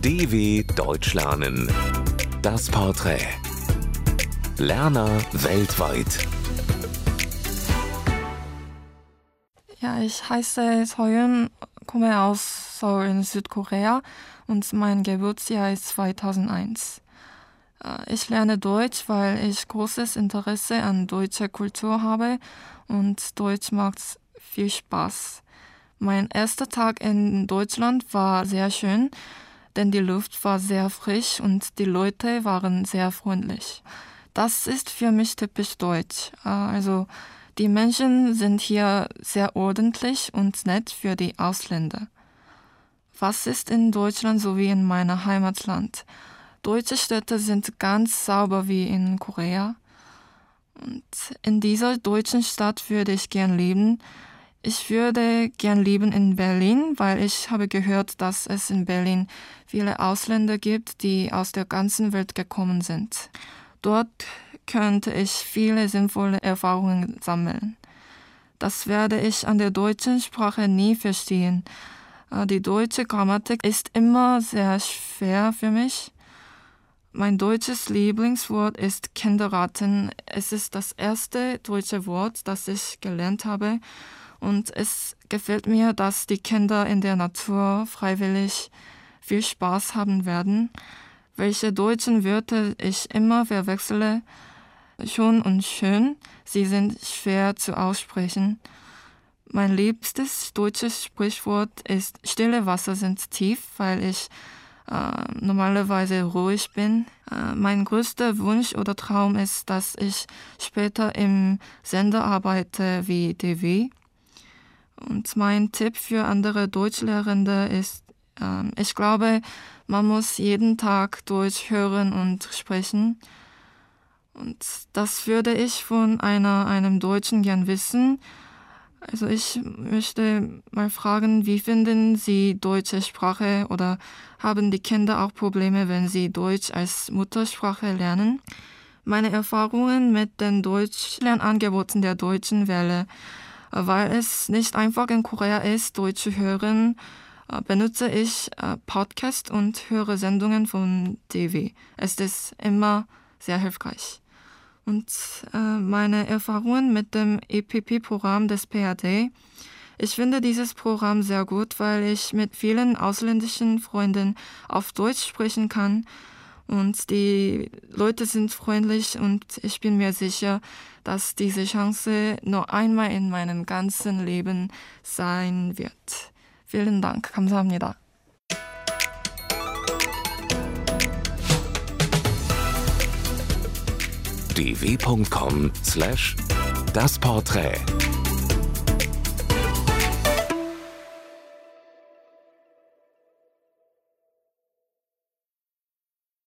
DW Deutsch lernen. Das Porträt. Lerner weltweit. Ja, ich heiße Soyeon, komme aus Seoul in Südkorea und mein Geburtsjahr ist 2001. Ich lerne Deutsch, weil ich großes Interesse an deutscher Kultur habe und Deutsch macht viel Spaß. Mein erster Tag in Deutschland war sehr schön, denn die Luft war sehr frisch und die Leute waren sehr freundlich. Das ist für mich typisch deutsch. Also die Menschen sind hier sehr ordentlich und nett für die Ausländer. Was ist in Deutschland so wie in meinem Heimatland? Deutsche Städte sind ganz sauber wie in Korea. Und in dieser deutschen Stadt würde ich gern leben. Ich würde gern leben in Berlin, weil ich habe gehört, dass es in Berlin viele Ausländer gibt, die aus der ganzen Welt gekommen sind. Dort könnte ich viele sinnvolle Erfahrungen sammeln. Das werde ich an der deutschen Sprache nie verstehen. Die deutsche Grammatik ist immer sehr schwer für mich. Mein deutsches Lieblingswort ist Kindergarten. Es ist das erste deutsche Wort, das ich gelernt habe. Und es gefällt mir, dass die Kinder in der Natur freiwillig viel Spaß haben werden. Welche deutschen Wörter ich immer verwechsle, schon und schön, sie sind schwer zu aussprechen. Mein liebstes deutsches Sprichwort ist: Stille Wasser sind tief, weil ich normalerweise ruhig bin. Mein größter Wunsch oder Traum ist, dass ich später im Sender arbeite wie DW. Und mein Tipp für andere Deutschlehrende ist, ich glaube, man muss jeden Tag Deutsch hören und sprechen. Und das würde ich von einem Deutschen gern wissen. Also ich möchte mal fragen, wie finden Sie deutsche Sprache oder haben die Kinder auch Probleme, wenn sie Deutsch als Muttersprache lernen? Meine Erfahrungen mit den Deutschlernangeboten der Deutschen Welle, weil es nicht einfach in Korea ist, Deutsch zu hören, benutze ich Podcast und höre Sendungen von DW. Es ist immer sehr hilfreich. Und meine Erfahrungen mit dem EPP-Programm des PAD. Ich finde dieses Programm sehr gut, weil ich mit vielen ausländischen Freunden auf Deutsch sprechen kann. Und die Leute sind freundlich und ich bin mir sicher, dass diese Chance nur einmal in meinem ganzen Leben sein wird. Vielen Dank. 감사합니다. dw.com/das Porträt